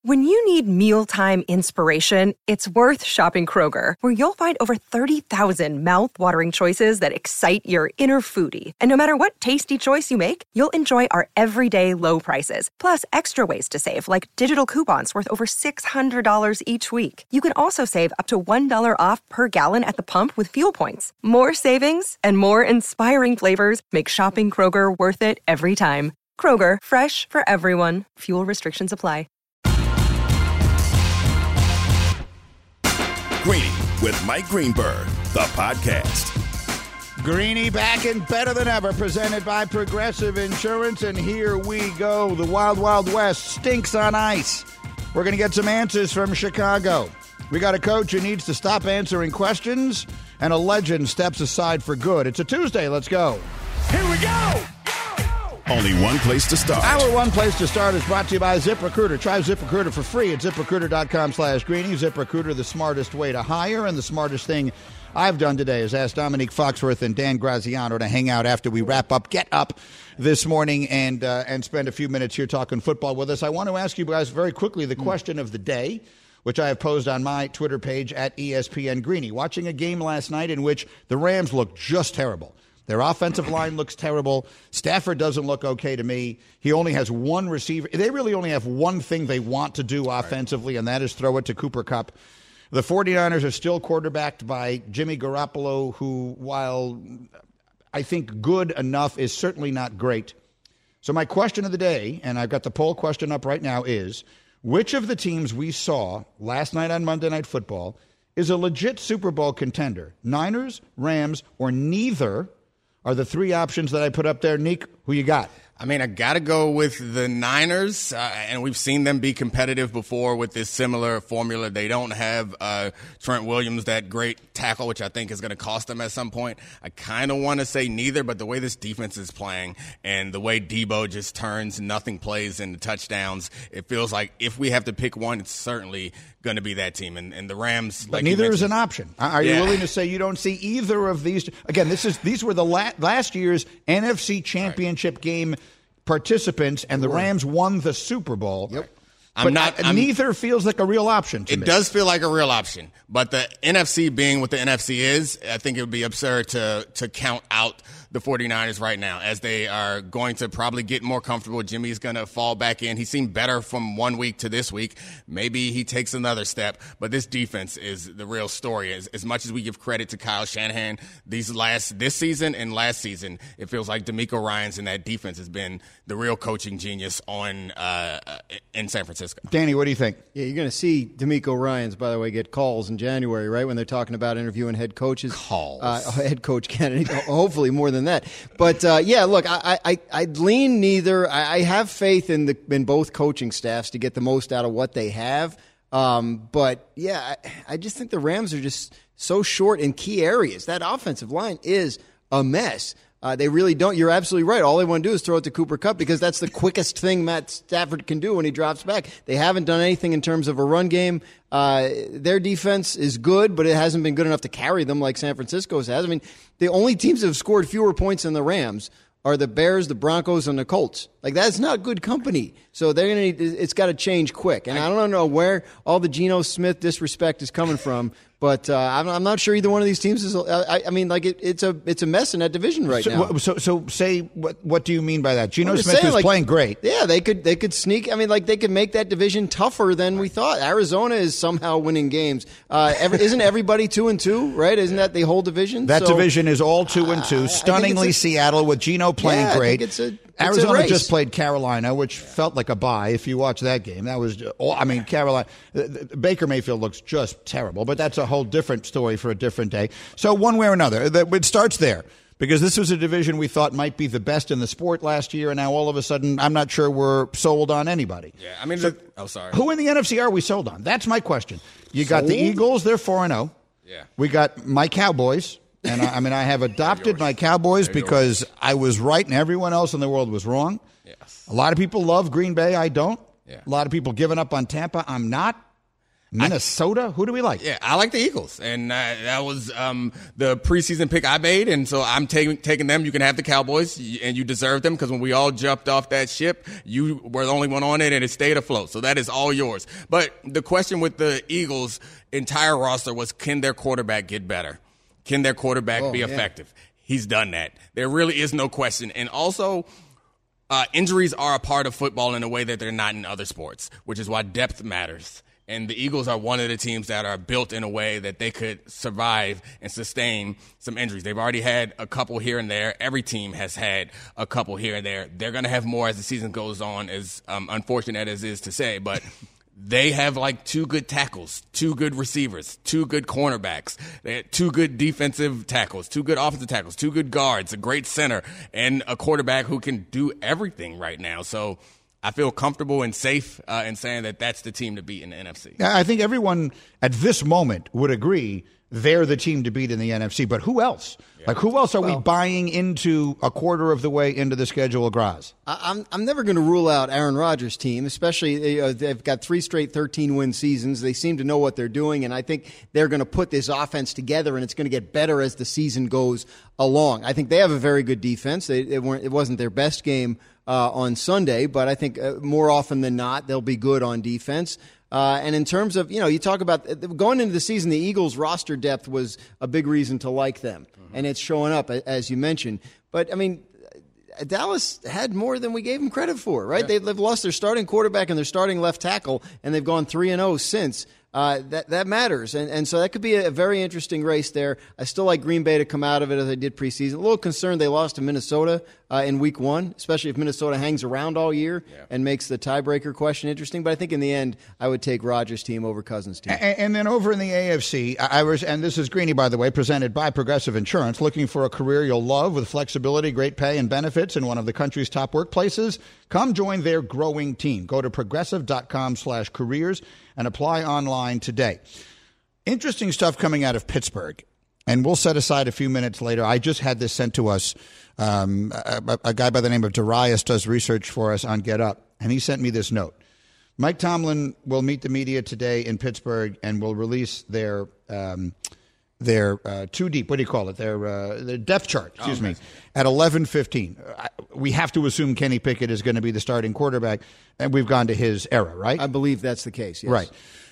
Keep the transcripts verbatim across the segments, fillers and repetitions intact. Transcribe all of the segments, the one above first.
When you need mealtime inspiration, it's worth shopping Kroger, where you'll find over thirty thousand mouth-watering choices that excite your inner foodie. And no matter what tasty choice you make, you'll enjoy our everyday low prices, plus extra ways to save, like digital coupons worth over six hundred dollars each week. You can also save up to one dollar off per gallon at the pump with fuel points. More savings and more inspiring flavors make shopping Kroger worth it every time. Kroger, fresh for everyone. Fuel restrictions apply. Greeny with Mike Greenberg, the podcast. Greeny back and better than ever, presented by Progressive Insurance. And here we go. The Wild Wild West stinks on ice. We're going to get some answers from Chicago. We got a coach who needs to stop answering questions, and a legend steps aside for good. It's a Tuesday. Let's go. Here we go. Only one place to start. Our one place to start is brought to you by ZipRecruiter. Try ZipRecruiter for free at ZipRecruiter.com slash Greeny. ZipRecruiter, the smartest way to hire, and the smartest thing I've done today is ask Dominique Foxworth and Dan Graziano to hang out after we wrap up Get Up this morning and uh, and spend a few minutes here talking football with us. I want to ask you guys very quickly the question of the day, which I have posed on my Twitter page at E S P N Greeny. Watching a game last night in which the Rams looked just terrible. Their offensive line looks terrible. Stafford doesn't look okay to me. He only has one receiver. They really only have one thing they want to do offensively, and that is throw it to Cooper Kupp. The 49ers are still quarterbacked by Jimmy Garoppolo, who, while I think good enough, is certainly not great. So my question of the day, and I've got the poll question up right now, is which of the teams we saw last night on Monday Night Football is a legit Super Bowl contender? Niners, Rams, or neither are the three options that I put up there. Nick, who you got? I mean, I got to go with the Niners, uh, and we've seen them be competitive before with this similar formula. They don't have uh, Trent Williams, that great tackle, which I think is going to cost them at some point. I kind of want to say neither, but the way this defense is playing and the way Debo just turns nothing plays into touchdowns, it feels like if we have to pick one, it's certainly going to be that team. And, and the Rams, but like neither is an option. Are yeah. you willing to say you don't see either of these? Again, this is these were the la- last year's N F C Championship right. game participants, and the Rams won the Super Bowl. Yep. I'm but not. I'm, neither feels like a real option to it me. It does feel like a real option, but the N F C being what the N F C is, I think it would be absurd to to count out the 49ers right now, as they are going to probably get more comfortable. Jimmy's going to fall back in. He seemed better from one week to this week. Maybe he takes another step, but this defense is the real story. As, as much as we give credit to Kyle Shanahan, these last this season and last season, it feels like DeMeco Ryans and that defense has been the real coaching genius on uh, in San Francisco. Danny, what do you think? Yeah, you're going to see DeMeco Ryans, by the way, get calls in January, right, when they're talking about interviewing head coaches. Calls. Uh, head coach candidates, hopefully more than that. But, uh, yeah, look, I, I, I'd lean neither. I, I have faith in the in both coaching staffs to get the most out of what they have. Um, but, yeah, I, I just think the Rams are just so short in key areas. That offensive line is a mess. Uh, they really don't. You're absolutely right. All they want to do is throw it to Cooper Kupp because that's the quickest thing Matt Stafford can do when he drops back. They haven't done anything in terms of a run game. Uh, their defense is good, but it hasn't been good enough to carry them like San Francisco's has. I mean, the only teams that have scored fewer points than the Rams are the Bears, the Broncos, and the Colts. Like, that's not good company. So they're gonna need, it's got to change quick. And I don't know where all the Geno Smith disrespect is coming from, but uh, I'm, I'm not sure either one of these teams is. I, I mean, like it, it's a it's a mess in that division right so, now. So, so say what what do you mean by that? Geno Smith saying, is like, playing great. Yeah, they could they could sneak. I mean, like they could make that division tougher than we thought. Arizona is somehow winning games. Uh, every, isn't everybody two and two? Right? Isn't that the whole division? That so, division is all two and two. Uh, Stunningly, a, Seattle with Geno playing yeah, great. I think it's a, it's Arizona a just played Carolina, which felt like a bye. If you watch that game, that was. I mean, Carolina. Baker Mayfield looks just terrible, but that's a whole different story for a different day. So one way or another, it starts there. Because this was a division we thought might be the best in the sport last year, and now all of a sudden, I'm not sure we're sold on anybody. Yeah, I mean, so, the, oh, sorry. Who in the N F C are we sold on? That's my question. You got sold? the Eagles; they're four and zero. Yeah. We got my Cowboys, and I, I mean, I have adopted my Cowboys because yours. I was right and everyone else in the world was wrong. Yes. A lot of people love Green Bay. I don't. Yeah. A lot of people giving up on Tampa. I'm not. Minnesota? Who do we like? Yeah, I like the Eagles, and uh, that was um, the preseason pick I made, and so I'm taking taking them. You can have the Cowboys, and you deserve them because when we all jumped off that ship, you were the only one on it, and it stayed afloat. So that is all yours. But the question with the Eagles' entire roster was, can their quarterback get better? Can their quarterback oh, be yeah. effective? He's done that. There really is no question. And also, uh, injuries are a part of football in a way that they're not in other sports, which is why depth matters. And the Eagles are one of the teams that are built in a way that they could survive and sustain some injuries. They've already had a couple here and there. Every team has had a couple here and there. They're going to have more as the season goes on, as um, unfortunate as it is to say. But they have like two good tackles, two good receivers, two good cornerbacks, they had two good defensive tackles, two good offensive tackles, two good guards, a great center, and a quarterback who can do everything right now. So I feel comfortable and safe uh, in saying that that's the team to beat in the N F C. I think everyone at this moment would agree they're the team to beat in the N F C. But who else? Yeah. Like, who else are well, we buying into a quarter of the way into the schedule, Graz? I'm I'm never going to rule out Aaron Rodgers' team, especially uh, they've got three straight thirteen-win seasons. They seem to know what they're doing, and I think they're going to put this offense together, and it's going to get better as the season goes along. I think they have a very good defense. They, it, weren't, it wasn't their best game Uh, on Sunday, but I think uh, more often than not, they'll be good on defense. Uh, and in terms of, you know, you talk about going into the season, the Eagles' roster depth was a big reason to like them. Mm-hmm. And it's showing up, as you mentioned. But, I mean, Dallas had more than we gave them credit for, right? Yeah. They've lost their starting quarterback and their starting left tackle, and they've gone three and oh since. Uh, that that matters, and and so that could be a very interesting race there. I still like Green Bay to come out of it as I did preseason. A little concerned they lost to Minnesota uh, in week one, especially if Minnesota hangs around all year yeah. and makes the tiebreaker question interesting. But I think in the end, I would take Rodgers' team over Cousins' team. And, and then over in the A F C, I was, and this is Greeny, by the way, presented by Progressive Insurance. Looking for a career you'll love with flexibility, great pay, and benefits in one of the country's top workplaces? Come join their growing team. Go to progressive.com slash careers and apply online today. Interesting stuff coming out of Pittsburgh, and we'll set aside a few minutes later. I just had this sent to us. Um, a, a guy by the name of Darius does research for us on Get Up, and he sent me this note. Mike Tomlin will meet the media today in Pittsburgh and will release their um, their uh, two deep. What do you call it? Their uh, their depth chart. Excuse oh, me. At eleven fifteen, we have to assume Kenny Pickett is going to be the starting quarterback, and we've gone to his era, right? I believe that's the case. Yes. Right.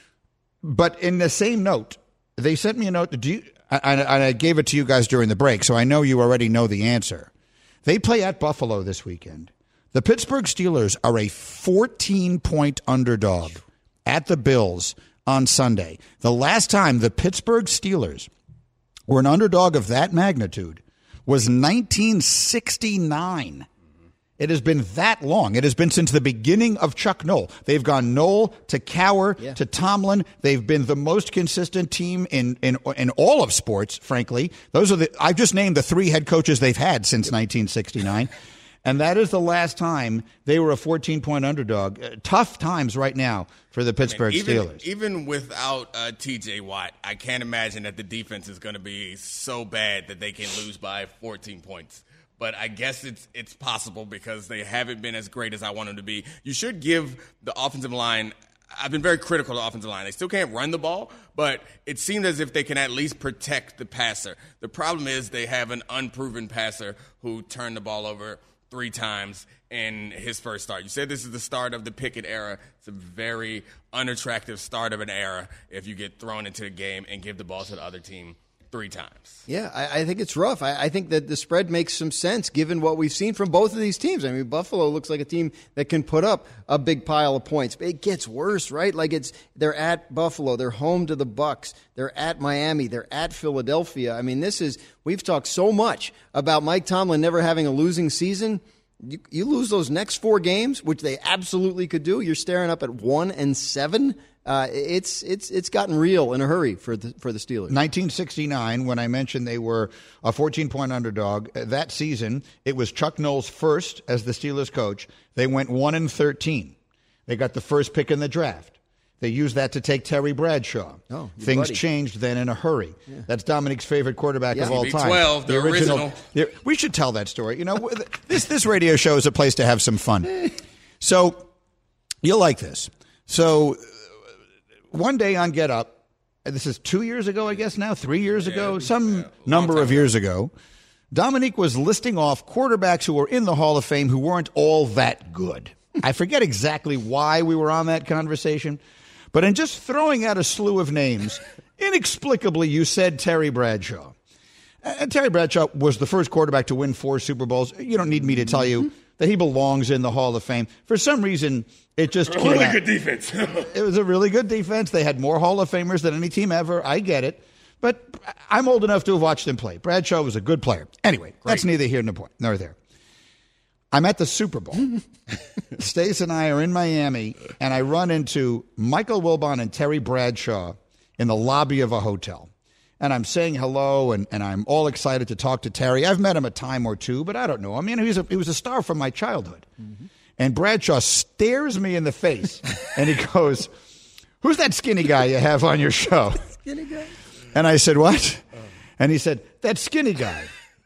But in the same note, they sent me a note. Do you, and I gave it to you guys during the break, so I know you already know the answer. They play at Buffalo this weekend. The Pittsburgh Steelers are a fourteen-point underdog at the Bills on Sunday. The last time the Pittsburgh Steelers were an underdog of that magnitude was nineteen sixty-nine. It has been that long. It has been since the beginning of Chuck Noll. They've gone Noll to Cowher yeah. to Tomlin. They've been the most consistent team in, in in all of sports, frankly. Those are the I've just named the three head coaches they've had since nineteen sixty-nine. And that is the last time they were a fourteen-point underdog. Uh, tough times right now for the Pittsburgh I mean, even, Steelers. Even without uh, T J Watt, I can't imagine that the defense is going to be so bad that they can lose by fourteen points. But I guess it's it's possible because they haven't been as great as I want them to be. You should give the offensive line – I've been very critical of the offensive line. They still can't run the ball, but it seems as if they can at least protect the passer. The problem is they have an unproven passer who turned the ball over – three times in his first start. You said this is the start of the Pickett era. It's a very unattractive start of an era if you get thrown into the game and give the ball to the other team three times. Yeah, I, I think it's rough. I, I think that the spread makes some sense given what we've seen from both of these teams. I mean, Buffalo looks like a team that can put up a big pile of points. But it gets worse, right? Like it's they're at Buffalo, they're home to the Bucs, they're at Miami, they're at Philadelphia. I mean, this is we've talked so much about Mike Tomlin never having a losing season. You, you lose those next four games, which they absolutely could do. You're staring up at one and seven. Uh, it's it's it's gotten real in a hurry for the for the Steelers. nineteen sixty-nine, when I mentioned they were a fourteen-point underdog, that season it was Chuck Noll's first as the Steelers coach. They went one and thirteen. They got the first pick in the draft. They used that to take Terry Bradshaw. Oh, Things buddy. changed then in a hurry. Yeah. That's Dominique's favorite quarterback yeah. of all T B time. twelve, the, the original. original. The, we should tell that story. You know, this this radio show is a place to have some fun. So you'll like this. So one day on Get Up, this is two years ago, I guess now, three years yeah, ago, some yeah, number of ago. years ago, Dominique was listing off quarterbacks who were in the Hall of Fame who weren't all that good. I forget exactly why we were on that conversation, but in just throwing out a slew of names, inexplicably you said Terry Bradshaw. And Terry Bradshaw was the first quarterback to win four Super Bowls. You don't need me to tell you that he belongs in the Hall of Fame. For some reason, it just came really out. good defense. It was a really good defense. They had more Hall of Famers than any team ever. I get it. But I'm old enough to have watched him play. Bradshaw was a good player. Anyway, Great. That's neither here nor point, nor there. I'm at the Super Bowl. Stace and I are in Miami, and I run into Michael Wilbon and Terry Bradshaw in the lobby of a hotel. And I'm saying hello, and, and I'm all excited to talk to Terry. I've met him a time or two, but I don't know him. I mean, he was a, he was a star from my childhood. Mm-hmm. And Bradshaw stares me in the face, and he goes, "Who's that skinny guy you have on your show?" Skinny guy? And I said, "What?" And he said, "That skinny guy.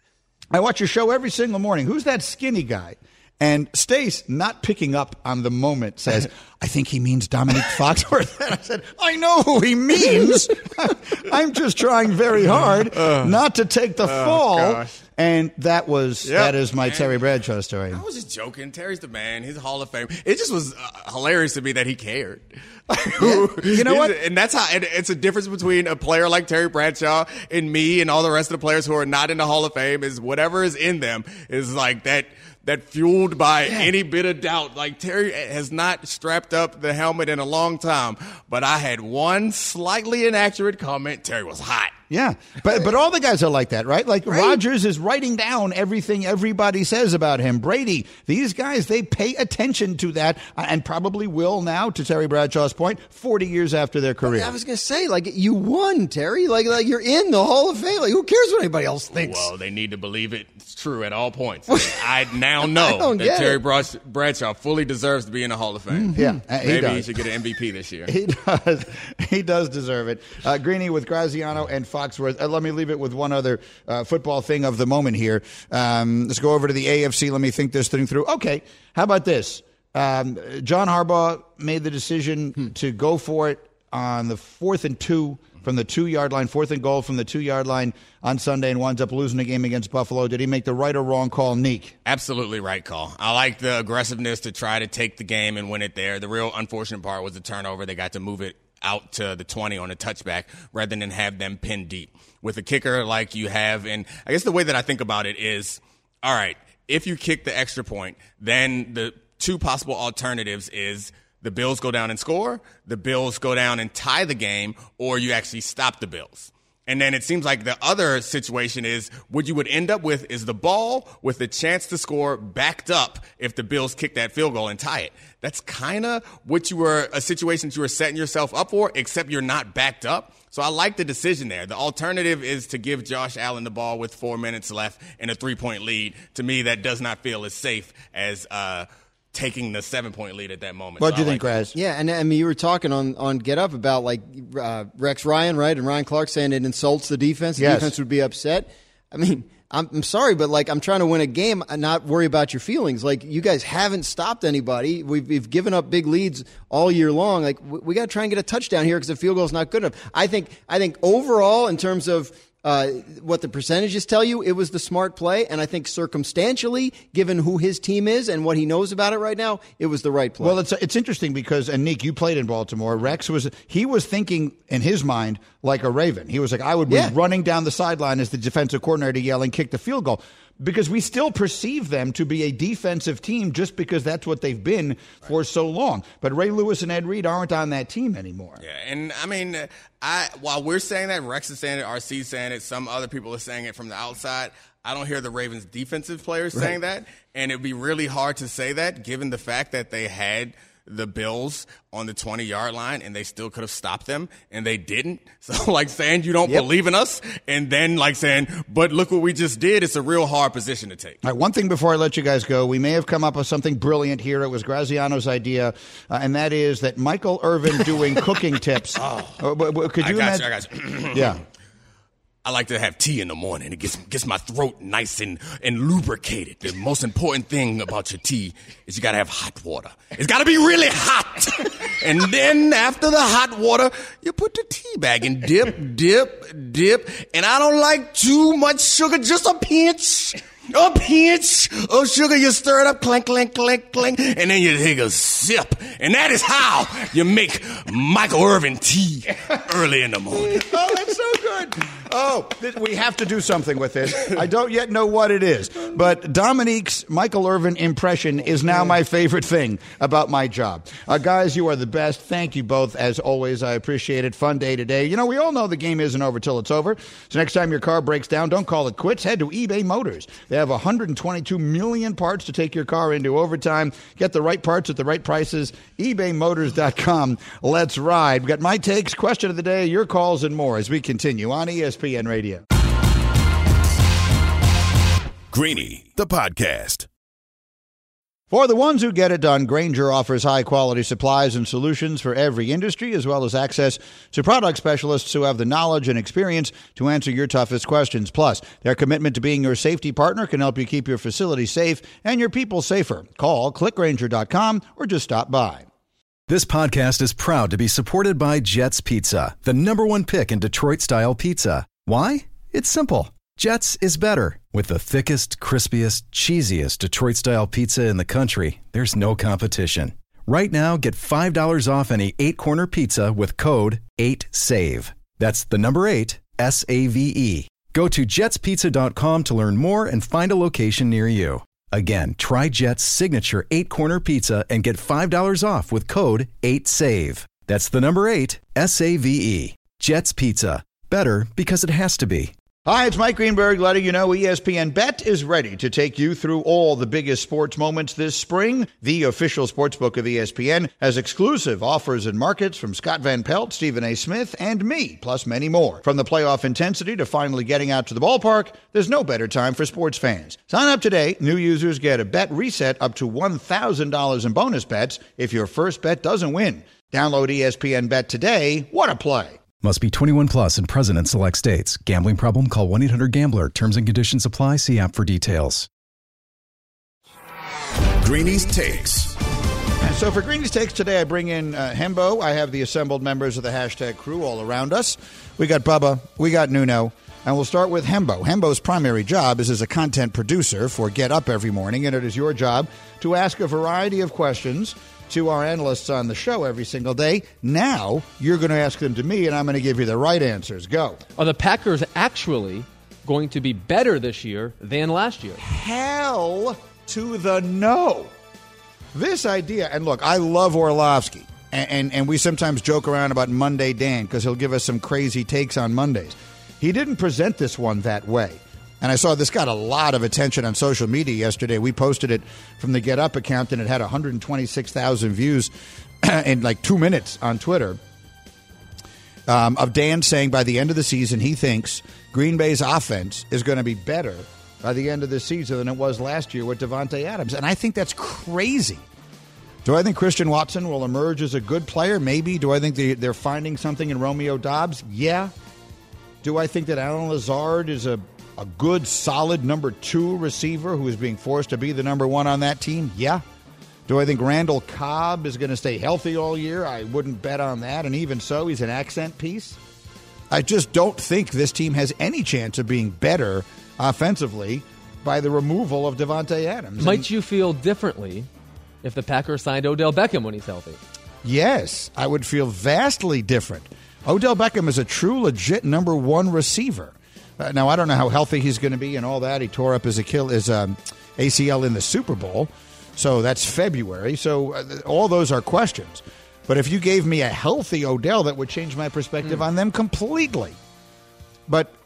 I watch your show every single morning. Who's that skinny guy?" And Stace, not picking up on the moment, says, "I think he means Dominique Foxworth." And I said, "I know who he means. I'm just trying very hard uh, not to take the oh, fall." Gosh. And that was yep. that is my man. Terry Bradshaw story. I was just joking. Terry's the man. He's a Hall of Fame. It just was uh, hilarious to me that he cared. Yeah. You know what? And that's how. And it's a difference between a player like Terry Bradshaw and me and all the rest of the players who are not in the Hall of Fame. Is whatever is in them is like that. That fueled by yeah. any bit of doubt. Like, Terry has not strapped up the helmet in a long time, but I had one slightly inaccurate comment. Terry was hot. Yeah, but but all the guys are like that, right? Like right. Rodgers is writing down everything everybody says about him. Brady, these guys, they pay attention to that and probably will now, to Terry Bradshaw's point, forty years after their career. I was going to say, like, you won, Terry. Like, like, you're in the Hall of Fame. Like, who cares what anybody else thinks? Well, they need to believe it's true at all points. I now know that Terry it. Bradshaw fully deserves to be in the Hall of Fame. Mm-hmm. Yeah, uh, he Maybe does. he should get an M V P this year. He does. He does deserve it. Uh, Greeny with Graziano and Foxworth. Uh, let me leave it with one other uh, football thing of the moment here. Um, let's go over to the A F C. Let me think this thing through. Okay, how about this? Um, John Harbaugh made the decision hmm. to go for it on the fourth and two from the two-yard line, fourth and goal from the two-yard line on Sunday, and winds up losing the game against Buffalo. Did he make the right or wrong call, Neek? Absolutely right call. I like the aggressiveness to try to take the game and win it there. The real unfortunate part was the turnover. They got to move it out to the twenty on a touchback rather than have them pinned deep. With a kicker like you have, and I guess the way that I think about it is, all right, if you kick the extra point, then the two possible alternatives is the Bills go down and score, the Bills go down and tie the game, or you actually stop the Bills. And then it seems like the other situation is what you would end up with is the ball with the chance to score backed up if the Bills kick that field goal and tie it. That's kind of what you were, a situation that you were setting yourself up for, except you're not backed up. So I like the decision there. The alternative is to give Josh Allen the ball with four minutes left and a three-point lead. To me, that does not feel as safe as uh, taking the seven-point lead at that moment. What do so you think, like Raz? Yeah, and I mean, you were talking on, on Get Up about, like, uh, Rex Ryan, right, and Ryan Clark saying it insults the defense. The yes. defense would be upset. I mean, I'm, I'm sorry, but, like, I'm trying to win a game and not worry about your feelings. Like, you guys haven't stopped anybody. We've, we've given up big leads all year long. Like, we, we got to try and get a touchdown here because the field goal is not good enough. I think, I think overall, in terms of Uh, what the percentages tell you, it was the smart play, and I think circumstantially, given who his team is and what he knows about it right now, it was the right play. Well, it's it's interesting because, and Nick, you played in Baltimore. Rex was he was thinking in his mind like a Raven. He was like, I would be yeah. running down the sideline as the defensive coordinator yelling, "Kick the field goal." Because we still perceive them to be a defensive team just because that's what they've been right. for so long. But Ray Lewis and Ed Reed aren't on that team anymore. Yeah, and I mean, I while we're saying that, Rex is saying it, R C's saying it, some other people are saying it from the outside. I don't hear the Ravens' defensive players right. saying that, and it'd be really hard to say that given the fact that they had the Bills on the twenty-yard line, and they still could have stopped them, and they didn't. So, like, saying you don't yep. believe in us, and then, like, saying, but look what we just did, it's a real hard position to take. All right, one thing before I let you guys go, we may have come up with something brilliant here. It was Graziano's idea, uh, and that is that Michael Irvin doing cooking tips. Oh, uh, could you I got imagine? you, I got you. Yeah. I like to have tea in the morning. It gets gets my throat nice and, and lubricated. The most important thing about your tea is you got to have hot water. It's got to be really hot. And then after the hot water, you put the tea bag and dip, dip, dip. And I don't like too much sugar, just a pinch. A pinch of sugar, you stir it up, clink, clink, clink, clink, and then you take a sip. And that is how you make Michael Irvin tea early in the morning. Oh, that's so good. Oh, th- we have to do something with this. I don't yet know what it is, but Dominique's Michael Irvin impression is now my favorite thing about my job. Uh, guys, you are the best. Thank you both, as always. I appreciate it. Fun day today. You know, we all know the game isn't over till it's over. So next time your car breaks down, don't call it quits. Head to eBay Motors. They have one hundred twenty-two million parts to take your car into overtime. Get the right parts at the right prices. ebay motors dot com. Let's ride. We've got my takes, question of the day, your calls, and more as we continue on E S P N Radio. Greeny, the podcast. For the ones who get it done, Grainger offers high-quality supplies and solutions for every industry, as well as access to product specialists who have the knowledge and experience to answer your toughest questions. Plus, their commitment to being your safety partner can help you keep your facility safe and your people safer. Call click grainger dot com or just stop by. This podcast is proud to be supported by Jets Pizza, the number one pick in Detroit-style pizza. Why? It's simple. Jets is better. With the thickest, crispiest, cheesiest Detroit-style pizza in the country, there's no competition. Right now, get five dollars off any eight-corner pizza with code eight save. That's the number eight, S A V E. Go to jets pizza dot com to learn more and find a location near you. Again, try Jet's signature eight-corner pizza and get five dollars off with code eight save. That's the number eight, S A V E. Jet's Pizza. Better because it has to be. Hi, it's Mike Greenberg letting you know E S P N Bet is ready to take you through all the biggest sports moments this spring. The official sportsbook of E S P N has exclusive offers and markets from Scott Van Pelt, Stephen A. Smith, and me, plus many more. From the playoff intensity to finally getting out to the ballpark, there's no better time for sports fans. Sign up today. New users get a bet reset up to one thousand dollars in bonus bets if your first bet doesn't win. Download E S P N Bet today. What a play. Must be twenty-one plus and present in select states. Gambling problem? Call one eight hundred gambler. Terms and conditions apply. See app for details. Greeny's Takes. So for Greeny's Takes today, I bring in uh, Hembo. I have the assembled members of the hashtag crew all around us. We got Bubba. We got Nuno. And we'll start with Hembo. Hembo's primary job is as a content producer for Get Up every morning, and it is your job to ask a variety of questions to our analysts on the show every single day. Now, you're going to ask them to me, and I'm going to give you the right answers. Go. Are the Packers actually going to be better this year than last year? Hell to the no. This idea, and look, I love Orlovsky, and, and, and we sometimes joke around about Monday Dan because he'll give us some crazy takes on Mondays. He didn't present this one that way. And I saw this got a lot of attention on social media yesterday. We posted it from the Get Up account, and it had one hundred twenty-six thousand views in like two minutes on Twitter um, of Dan saying by the end of the season he thinks Green Bay's offense is going to be better by the end of the season than it was last year with Davante Adams. And I think that's crazy. Do I think Christian Watson will emerge as a good player? Maybe. Do I think they, they're finding something in Romeo Doubs? Yeah. Do I think that Allen Lazard is a A good, solid number two receiver who is being forced to be the number one on that team? Yeah. Do I think Randall Cobb is going to stay healthy all year? I wouldn't bet on that. And even so, he's an accent piece. I just don't think this team has any chance of being better offensively by the removal of Davante Adams. Might and, you feel differently if the Packers signed Odell Beckham when he's healthy? Yes, I would feel vastly different. Odell Beckham is a true, legit number one receiver. Uh, now, I don't know how healthy he's going to be and all that. He tore up his, Achilles, his um, A C L in the Super Bowl, so that's February. So uh, all those are questions. But if you gave me a healthy Odell, that would change my perspective mm. on them completely. But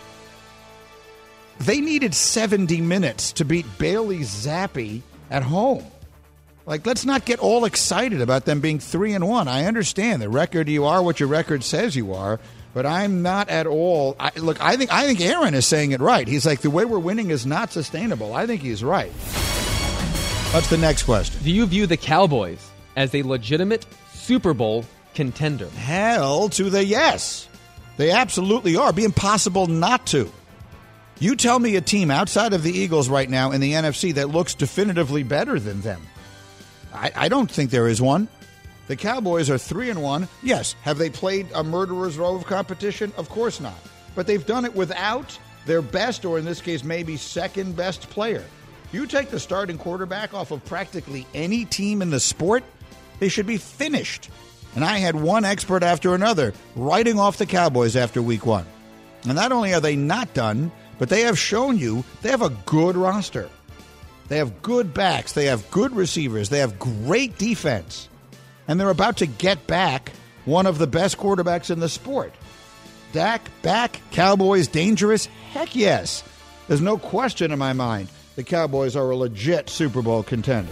they needed seventy minutes to beat Bailey Zappi at home. Like, let's not get all excited about them being three and one. I understand the record. You are what your record says you are. But I'm not at all. I, look, I think I think Aaron is saying it right. He's like, the way we're winning is not sustainable. I think he's right. What's the next question? Do you view the Cowboys as a legitimate Super Bowl contender? Hell to the yes. They absolutely are. It'd be impossible not to. You tell me a team outside of the Eagles right now in the N F C that looks definitively better than them. I, I don't think there is one. The Cowboys are three and one. Yes, have they played a murderer's row of competition? Of course not. But they've done it without their best, or in this case, maybe second best player. You take the starting quarterback off of practically any team in the sport, they should be finished. And I had one expert after another writing off the Cowboys after week one. And not only are they not done, but they have shown you they have a good roster. They have good backs. They have good receivers. They have great defense. And they're about to get back one of the best quarterbacks in the sport. Dak back, Cowboys dangerous? Heck yes. There's no question in my mind the Cowboys are a legit Super Bowl contender.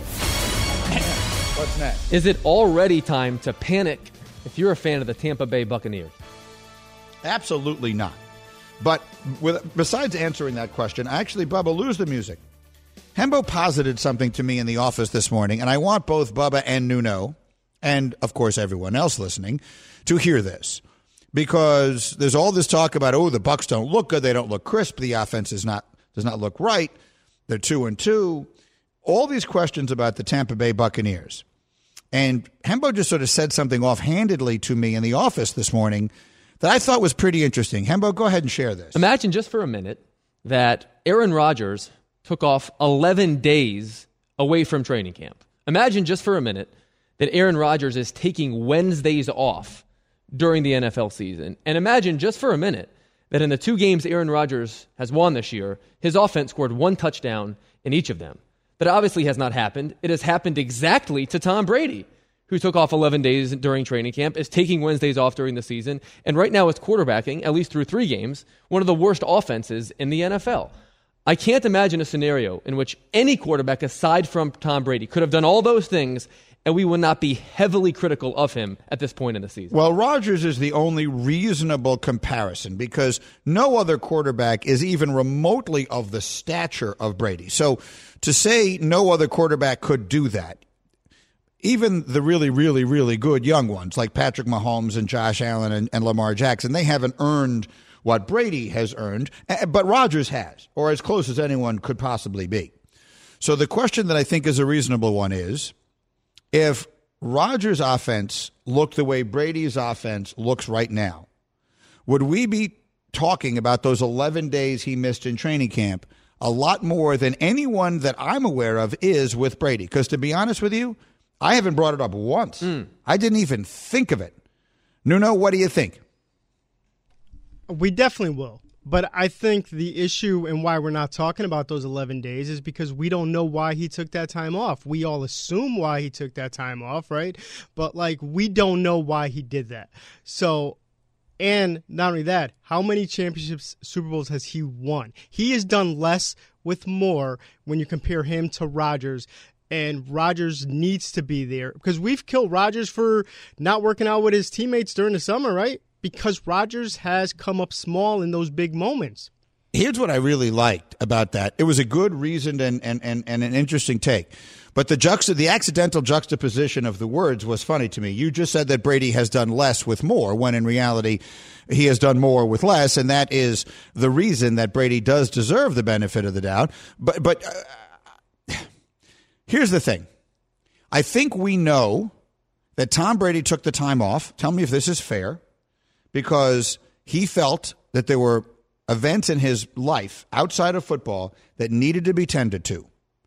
What's next? Is it already time to panic if you're a fan of the Tampa Bay Buccaneers? Absolutely not. But with, besides answering that question, actually, Bubba, lose the music. Hembo posited something to me in the office this morning, and I want both Bubba and Nuno, and, of course, everyone else listening, to hear this. Because there's all this talk about, oh, the Bucs don't look good, they don't look crisp, the offense is not does not look right, they're two and two. All these questions about the Tampa Bay Buccaneers. And Hembo just sort of said something offhandedly to me in the office this morning that I thought was pretty interesting. Hembo, go ahead and share this. Imagine just for a minute that Aaron Rodgers took off eleven days away from training camp. Imagine just for a minute that Aaron Rodgers is taking Wednesdays off during the N F L season. And imagine just for a minute that in the two games Aaron Rodgers has won this year, his offense scored one touchdown in each of them. That obviously has not happened. It has happened exactly to Tom Brady, who took off eleven days during training camp, is taking Wednesdays off during the season, and right now is quarterbacking, at least through three games, one of the worst offenses in the N F L. I can't imagine a scenario in which any quarterback aside from Tom Brady could have done all those things and we would not be heavily critical of him at this point in the season. Well, Rodgers is the only reasonable comparison because no other quarterback is even remotely of the stature of Brady. So to say no other quarterback could do that, even the really, really, really good young ones like Patrick Mahomes and Josh Allen and, and Lamar Jackson, they haven't earned what Brady has earned, but Rodgers has, or as close as anyone could possibly be. So the question that I think is a reasonable one is, if Rodgers' offense looked the way Brady's offense looks right now, would we be talking about those eleven days he missed in training camp a lot more than anyone that I'm aware of is with Brady? Because to be honest with you, I haven't brought it up once. Mm. I didn't even think of it. Nuno, what do you think? We definitely will. But I think the issue and why we're not talking about those eleven days is because we don't know why he took that time off. We all assume why he took that time off, right? But, like, we don't know why he did that. So, and not only that, how many championships, Super Bowls has he won? He has done less with more when you compare him to Rodgers. And Rodgers needs to be there because we've killed Rodgers for not working out with his teammates during the summer, right? Because Rodgers has come up small in those big moments. Here's what I really liked about that. It was a good reasoned and, and, and, and an interesting take. But the juxta, the accidental juxtaposition of the words was funny to me. You just said that Brady has done less with more, when in reality he has done more with less, and that is the reason that Brady does deserve the benefit of the doubt. But, but uh, here's the thing. I think we know that Tom Brady took the time off. Tell me if this is fair. Because he felt that there were events in his life outside of football that needed to be tended to.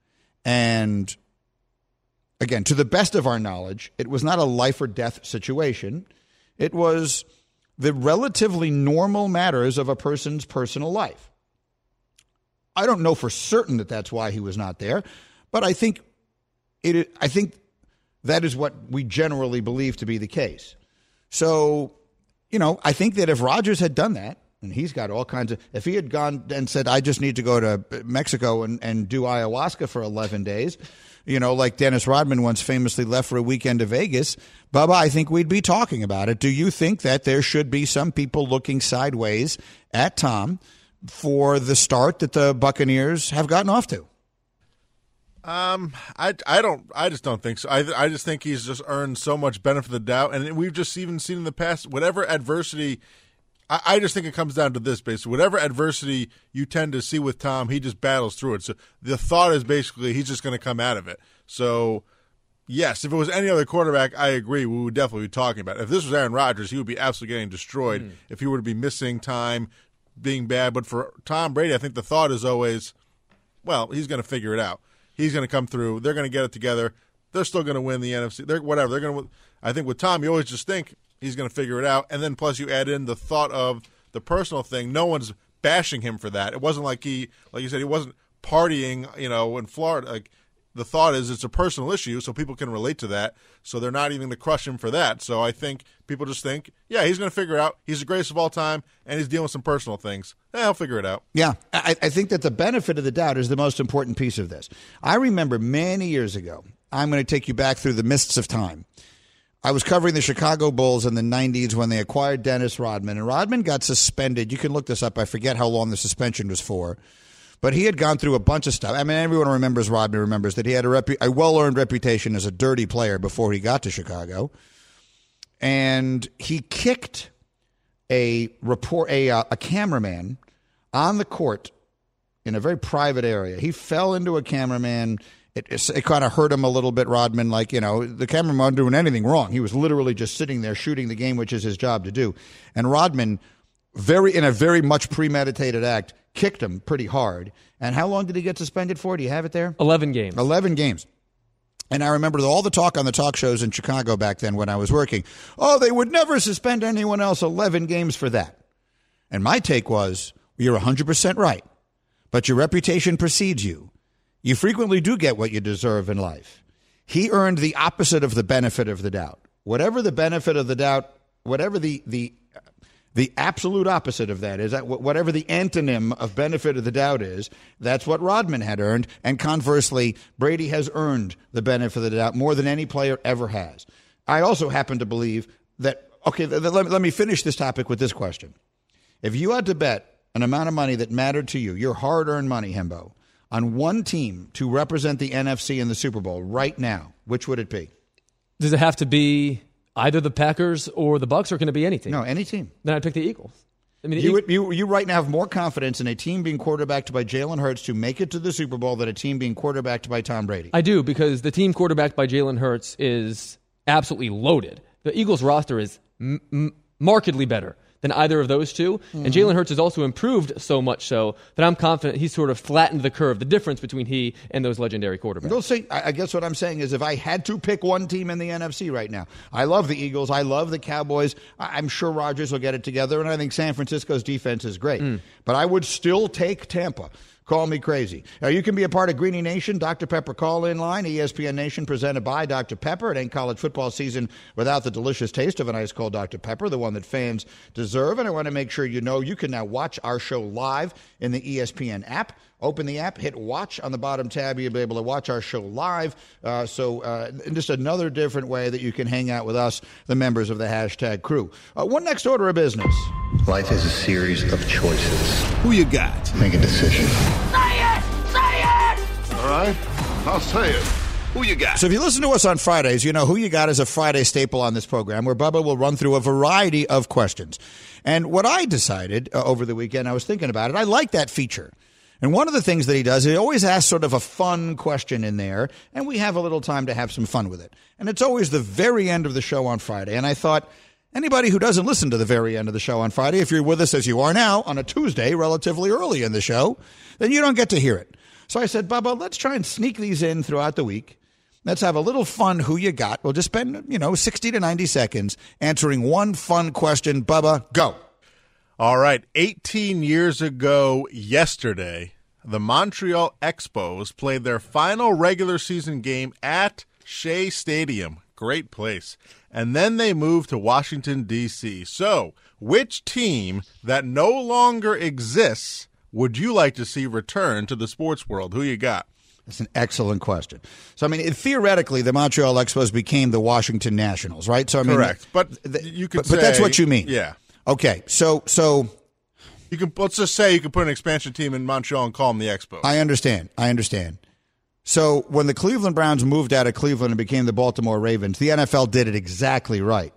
And again, to the best of our knowledge, it was not a life or death situation. It was the relatively normal matters of a person's personal life. I don't know for certain that that's why he was not there, but I think it. I think that is what we generally believe to be the case. So, you know, I think that if Rodgers had done that, and he's got all kinds of, if he had gone and said, I just need to go to Mexico and, and do ayahuasca for eleven days, you know, like Dennis Rodman once famously left for a weekend to Vegas, Bubba, I think we'd be talking about it. Do you think that there should be some people looking sideways at Tom for the start that the Buccaneers have gotten off to? Um, I, I don't, I just don't think so. I, I just think he's just earned so much benefit of the doubt. And we've just even seen in the past, whatever adversity I, I just think it comes down to this, basically. Whatever adversity you tend to see with Tom, he just battles through it. So the thought is basically he's just going to come out of it. So, yes, if it was any other quarterback, I agree. We would definitely be talking about it. If this was Aaron Rodgers, he would be absolutely getting destroyed mm. if he were to be missing time, being bad. But for Tom Brady, I think the thought is always, well, he's going to figure it out. He's going to come through. They're going to get it together. They're still going to win the N F C. They're whatever. They're going to. I think with Tom, you always just think he's going to figure it out, and then plus you add in the thought of the personal thing. No one's bashing him for that. It wasn't like he, like you said, he wasn't partying, you know, in Florida. Like the thought is, it's a personal issue, so people can relate to that. So they're not even to crush him for that. So I think people just think, yeah, he's going to figure it out. He's the greatest of all time, and he's dealing with some personal things. Eh, he'll figure it out. Yeah, I, I think that the benefit of the doubt is the most important piece of this. I remember many years ago. I'm going to take you back through the mists of time. I was covering the Chicago Bulls in the nineties when they acquired Dennis Rodman, and Rodman got suspended. You can look this up. I forget how long the suspension was for, but he had gone through a bunch of stuff. I mean, everyone remembers Rodman remembers that he had a, repu- a well-earned reputation as a dirty player before he got to Chicago, and he kicked a report a, uh, a cameraman on the court in a very private area. He fell into a cameraman. It, it, it kind of hurt him a little bit, Rodman. Like, you know, the cameraman wasn't doing anything wrong. He was literally just sitting there shooting the game, which is his job to do. And Rodman, very in a very much premeditated act, kicked him pretty hard. And how long did he get suspended for? Do you have it there? Eleven games. Eleven games. And I remember all the talk on the talk shows in Chicago back then when I was working. Oh, they would never suspend anyone else eleven games for that. And my take was, you're one hundred percent right. But your reputation precedes you. You frequently do get what you deserve in life. He earned the opposite of the benefit of the doubt. Whatever the benefit of the doubt, whatever the the the absolute opposite of that is, whatever the antonym of benefit of the doubt is, that's what Rodman had earned. And conversely, Brady has earned the benefit of the doubt more than any player ever has. I also happen to believe that, okay, let, let me finish this topic with this question. If you had to bet an amount of money that mattered to you, your hard-earned money, Hembo, on one team to represent the N F C in the Super Bowl right now, which would it be? Does it have to be either the Packers or the Bucs, or can it be any team? No, any team. Then I'd pick the Eagles. I mean, you, would, you you right now have more confidence in a team being quarterbacked by Jalen Hurts to make it to the Super Bowl than a team being quarterbacked by Tom Brady. I do, because the team quarterbacked by Jalen Hurts is absolutely loaded. The Eagles roster is m- m- markedly better than either of those two. Mm-hmm. And Jalen Hurts has also improved so much so that I'm confident he's sort of flattened the curve, the difference between he and those legendary quarterbacks. They'll say, I guess what I'm saying is if I had to pick one team in the N F C right now, I love the Eagles. I love the Cowboys. I'm sure Rodgers will get it together, and I think San Francisco's defense is great. Mm. But I would still take Tampa. Call me crazy. Now, you can be a part of Greeny Nation, Doctor Pepper call-in line, E S P N Nation presented by Doctor Pepper. It ain't college football season without the delicious taste of an ice cold Doctor Pepper, the one that fans deserve. And I want to make sure you know you can now watch our show live in the E S P N app. Open the app, hit watch on the bottom tab. You'll be able to watch our show live. Uh, so uh, just another different way that you can hang out with us, the members of the hashtag crew. Uh, one next order of business. Life is a series of choices. Who you got? Make a decision. Say it! Say it! All right, I'll say it. Who you got? So if you listen to us on Fridays, you know Who You Got is a Friday staple on this program where Bubba will run through a variety of questions. And what I decided uh, over the weekend, I was thinking about it, I like that feature. And one of the things that he does, he always asks sort of a fun question in there, and we have a little time to have some fun with it. And it's always the very end of the show on Friday. And I thought, anybody who doesn't listen to the very end of the show on Friday, if you're with us as you are now on a Tuesday, relatively early in the show, then you don't get to hear it. So I said, Bubba, let's try and sneak these in throughout the week. Let's have a little fun Who You Got. We'll just spend, you know, sixty to ninety seconds answering one fun question. Bubba, go. All right. eighteen years ago yesterday, the Montreal Expos played their final regular season game at Shea Stadium. Great place. And then they moved to Washington, D C So, which team that no longer exists would you like to see return to the sports world? Who you got? That's an excellent question. So, I mean, it, theoretically, the Montreal Expos became the Washington Nationals, right? So, I mean, correct. But the, you could but, say, but that's what you mean. Yeah. Okay. So, so you can let's just say you could put an expansion team in Montreal and call them the Expos. I understand. I understand. So, when the Cleveland Browns moved out of Cleveland and became the Baltimore Ravens, the N F L did it exactly right.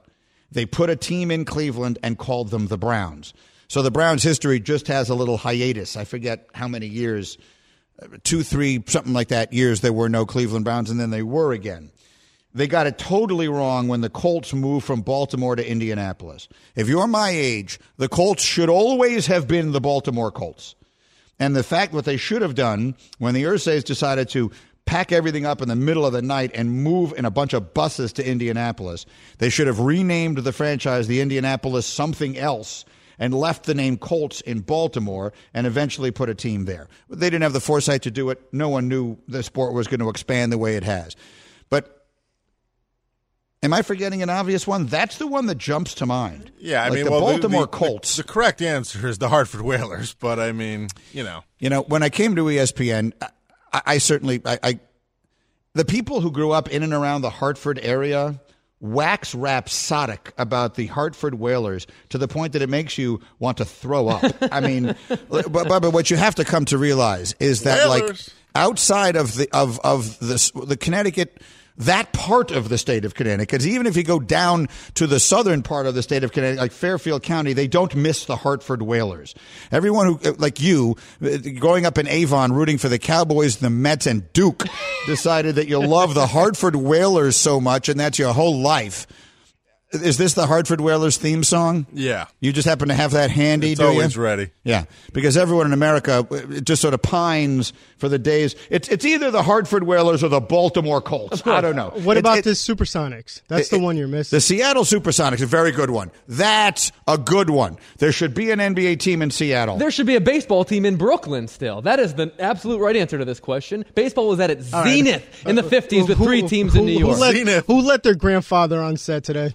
They put a team in Cleveland and called them the Browns. So the Browns' history just has a little hiatus. I forget how many years, two, three, something like that years there were no Cleveland Browns, and then they were again. They got it totally wrong when the Colts moved from Baltimore to Indianapolis. If you're my age, the Colts should always have been the Baltimore Colts. And the fact what they should have done when the Irsays decided to pack everything up in the middle of the night and move in a bunch of buses to Indianapolis, they should have renamed the franchise the Indianapolis something else and left the name Colts in Baltimore and eventually put a team there. But they didn't have the foresight to do it. No one knew the sport was going to expand the way it has. But am I forgetting an obvious one? That's the one that jumps to mind. Yeah, I like mean, the well, Baltimore the, the, Colts. The, the correct answer is the Hartford Whalers, but I mean, you know. You know, when I came to E S P N, I, I certainly, I, I, the people who grew up in and around the Hartford area wax rhapsodic about the Hartford Whalers to the point that it makes you want to throw up. I mean, but, but, but what you have to come to realize is that, Whalers. like, outside of the of of the the Connecticut. That part of the state of Connecticut, because even if you go down to the southern part of the state of Connecticut, like Fairfield County, they don't miss the Hartford Whalers. Everyone who, like you, growing up in Avon, rooting for the Cowboys, the Mets, and Duke, decided that you love the Hartford Whalers so much, and that's your whole life. Is this the Hartford Whalers theme song? Yeah. You just happen to have that handy, it's do you? It's always ready. Yeah, because everyone in America just sort of pines for the days. It's it's either the Hartford Whalers or the Baltimore Colts. I don't know. What it, about it, the Supersonics? That's it, the one you're missing. The Seattle Supersonics, a very good one. That's a good one. There should be an N B A team in Seattle. There should be a baseball team in Brooklyn still. That is the absolute right answer to this question. Baseball was at its All zenith right. in the fifties with Who- three teams who- in New who York. let- Zenith. Who let their grandfather on set today?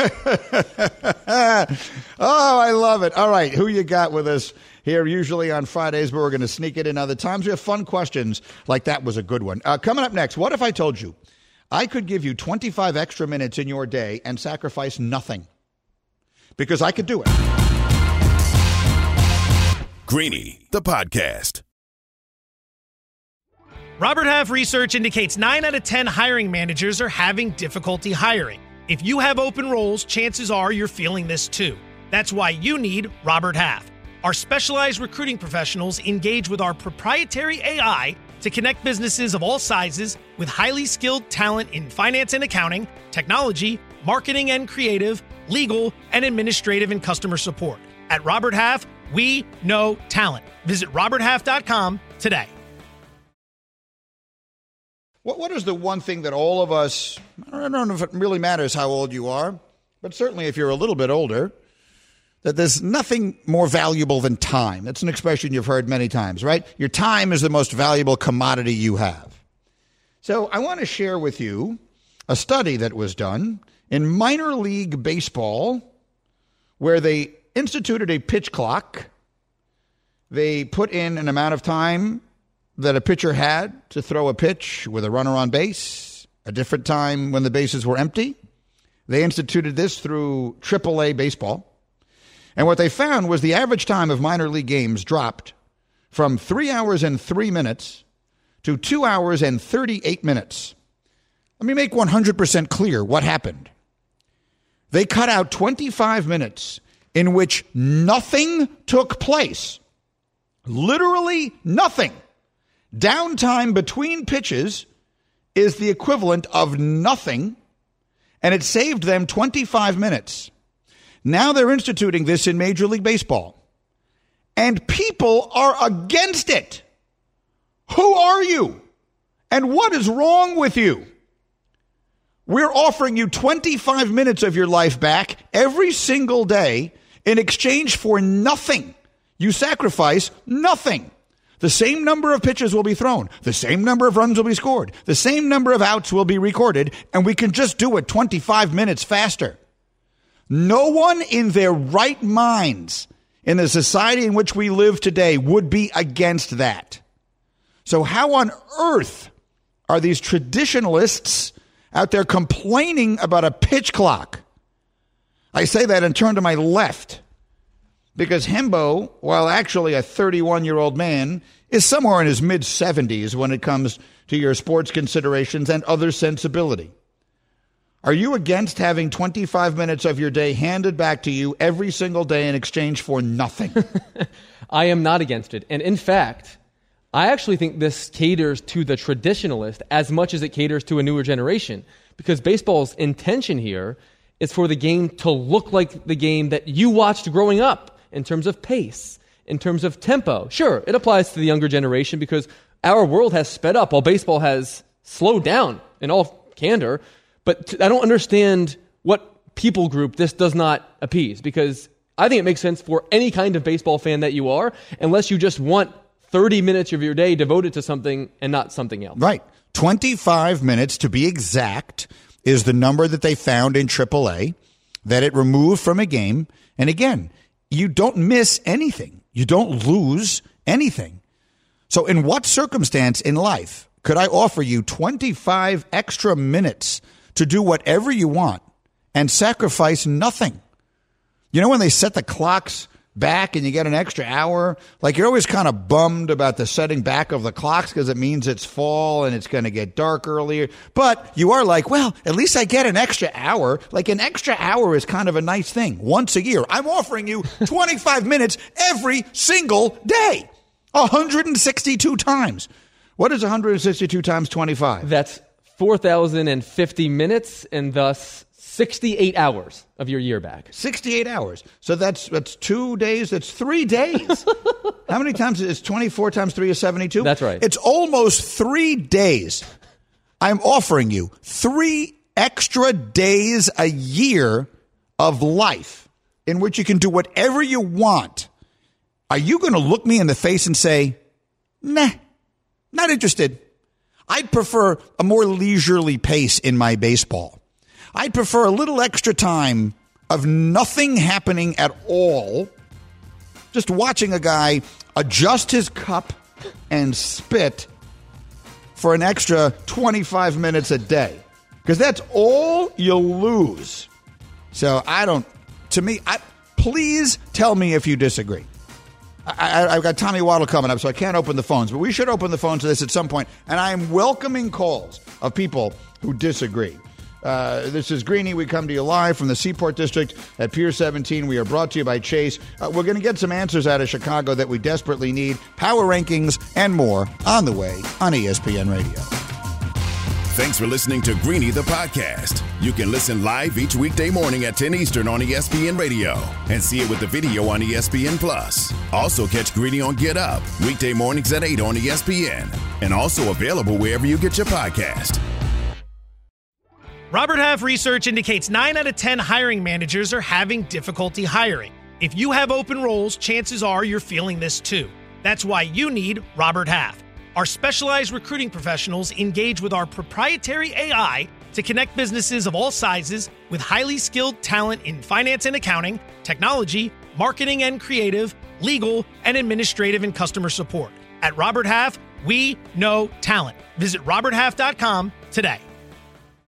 Oh, I love it. All right, who you got with us here usually on Fridays, but we're going to sneak it in other times. We have fun questions like that was a good one. Uh, coming up next, what if I told you I could give you twenty-five extra minutes in your day and sacrifice nothing? Because I could do it. Greeny, the podcast. Robert Half research indicates nine out of ten hiring managers are having difficulty hiring. If you have open roles, chances are you're feeling this too. That's why you need Robert Half. Our specialized recruiting professionals engage with our proprietary A I to connect businesses of all sizes with highly skilled talent in finance and accounting, technology, marketing and creative, legal, and administrative and customer support. At Robert Half, we know talent. Visit robert half dot com today. What What is the one thing that all of us, I don't know if it really matters how old you are, but certainly if you're a little bit older, that there's nothing more valuable than time. That's an expression you've heard many times, right? Your time is the most valuable commodity you have. So I want to share with you a study that was done in minor league baseball where they instituted a pitch clock. They put in an amount of time that a pitcher had to throw a pitch with a runner on base, a different time when the bases were empty. They instituted this through triple A baseball. And what they found was the average time of minor league games dropped from three hours and three minutes to two hours and thirty-eight minutes. Let me make one hundred percent clear what happened. They cut out twenty-five minutes in which nothing took place. Literally nothing. Downtime between pitches is the equivalent of nothing, and it saved them twenty-five minutes. Now they're instituting this in Major League Baseball, and people are against it. Who are you? And what is wrong with you? We're offering you twenty-five minutes of your life back every single day in exchange for nothing. You sacrifice nothing. The same number of pitches will be thrown. The same number of runs will be scored. The same number of outs will be recorded, and we can just do it twenty-five minutes faster. No one in their right minds in the society in which we live today would be against that. So how on earth are these traditionalists out there complaining about a pitch clock? I say that and turn to my left because Hembo, while actually a thirty-one-year-old man, is somewhere in his mid-seventies when it comes to your sports considerations and other sensibility. Are you against having twenty-five minutes of your day handed back to you every single day in exchange for nothing? I am not against it. And in fact, I actually think this caters to the traditionalist as much as it caters to a newer generation, because baseball's intention here is for the game to look like the game that you watched growing up in terms of pace, in terms of tempo. Sure, it applies to the younger generation because our world has sped up while baseball has slowed down in all candor. But t- I don't understand what people group this does not appease, because I think it makes sense for any kind of baseball fan that you are, unless you just want thirty minutes of your day devoted to something and not something else. Right. twenty-five minutes, to be exact, is the number that they found in triple A that it removed from a game. And again, you don't miss anything. You don't lose anything. So in what circumstance in life could I offer you twenty-five extra minutes to do whatever you want and sacrifice nothing? You know when they set the clocks back and you get an extra hour? Like, you're always kind of bummed about the setting back of the clocks because it means it's fall and it's going to get dark earlier. But you are like, well, at least I get an extra hour. Like, an extra hour is kind of a nice thing once a year. I'm offering you twenty-five minutes every single day, one hundred sixty-two times. What is one hundred sixty-two times twenty-five? That's four thousand fifty minutes, and thus sixty-eight hours of your year back. sixty-eight hours. So that's that's two days. That's three days. How many times is twenty-four times three is seventy-two? That's right. It's almost three days. I'm offering you three extra days a year of life in which you can do whatever you want. Are you going to look me in the face and say, nah, not interested? I'd prefer a more leisurely pace in my baseball. I'd prefer a little extra time of nothing happening at all, just watching a guy adjust his cup and spit for an extra twenty-five minutes a day, because that's all you'll lose. So I don't, to me, I, please tell me if you disagree. I, I, I've got Tommy Waddle coming up, so I can't open the phones, but we should open the phones to this at some point, and I am welcoming calls of people who disagree. Uh, this is Greeny. We come to you live from the Seaport District at Pier seventeen. We are brought to you by Chase. Uh, we're going to get some answers out of Chicago that we desperately need. Power rankings and more on the way on E S P N Radio. Thanks for listening to Greeny the podcast. You can listen live each weekday morning at ten Eastern on E S P N Radio and see it with the video on E S P N Plus. Also catch Greeny on Get Up weekday mornings at eight on E S P N, and also available wherever you get your podcast. Robert Half research indicates nine out of ten hiring managers are having difficulty hiring. If you have open roles, chances are you're feeling this too. That's why you need Robert Half. Our specialized recruiting professionals engage with our proprietary A I to connect businesses of all sizes with highly skilled talent in finance and accounting, technology, marketing and creative, legal, and administrative and customer support. At Robert Half, we know talent. Visit robert half dot com today.